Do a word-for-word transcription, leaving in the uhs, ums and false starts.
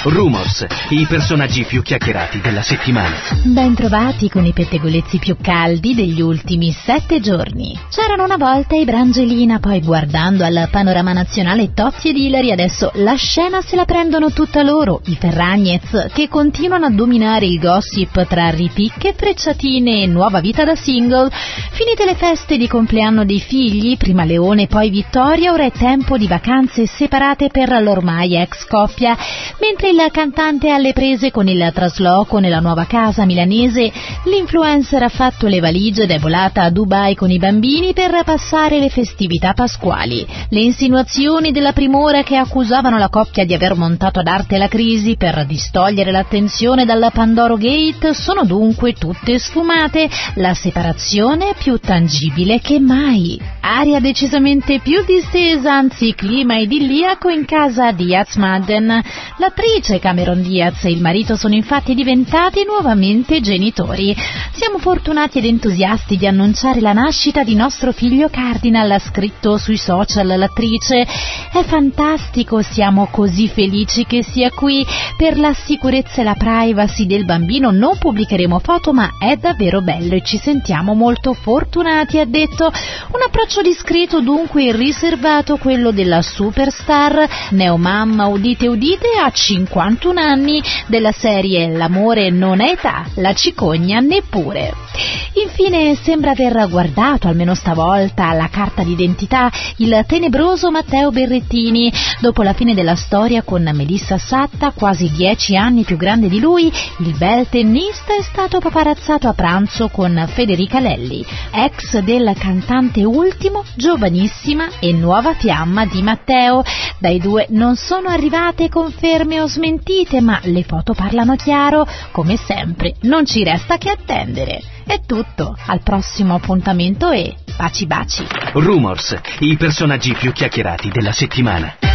Rumors, i personaggi più chiacchierati della settimana. Ben trovati con i pettegolezzi più caldi degli ultimi sette giorni. C'erano una volta i Brangelina, poi guardando al panorama nazionale Tozzi ed Ilari, adesso la scena se la prendono tutta loro, i Ferragnez, che continuano a dominare il gossip tra ripicche, frecciatine e nuova vita da single. Finite le feste di compleanno dei figli, prima Leone poi Vittoria, ora è tempo di vacanze separate per l'ormai ex coppia, mentre il cantante è alle prese con il trasloco nella nuova casa milanese, l'influencer ha fatto le valigie ed è volata a Dubai con i bambini per passare le festività pasquali. Le insinuazioni della primora che accusavano la coppia di aver montato ad arte la crisi per distogliere l'attenzione dal Pandoro Gate sono dunque tutte sfumate, la separazione è più tangibile che mai. Aria decisamente più distesa, anzi clima idilliaco in casa Diaz-Madden. L'attrice Cameron Diaz e il marito sono infatti diventati nuovamente genitori. Siamo fortunati ed entusiasti di annunciare la nascita di nostro figlio Cardinal, ha scritto sui social l'attrice. È fantastico, siamo così felici che sia qui. Per la sicurezza e la privacy del bambino non pubblicheremo foto, ma è davvero bello e ci sentiamo molto fortunati, ha detto. Un approccio discreto dunque e riservato, quello della superstar, neomamma udite udite a cinquantuno anni, della serie L'amore non è età, la cicogna neppure. Infine sembra aver guardato, almeno stavolta, la carta d'identità il tenebroso Matteo Berrettini. Dopo la fine della storia con Melissa Satta, quasi dieci anni più grande di lui, il bel tennista è stato paparazzato a pranzo con Federica Lelli, ex del cantante Ultimo, giovanissima e nuova fiamma di Matteo. Dai due non sono arrivate conferme o smentite, ma le foto parlano chiaro. Come sempre non ci resta che attendere. È tutto, al prossimo appuntamento e baci baci. Rumors, i personaggi più chiacchierati della settimana.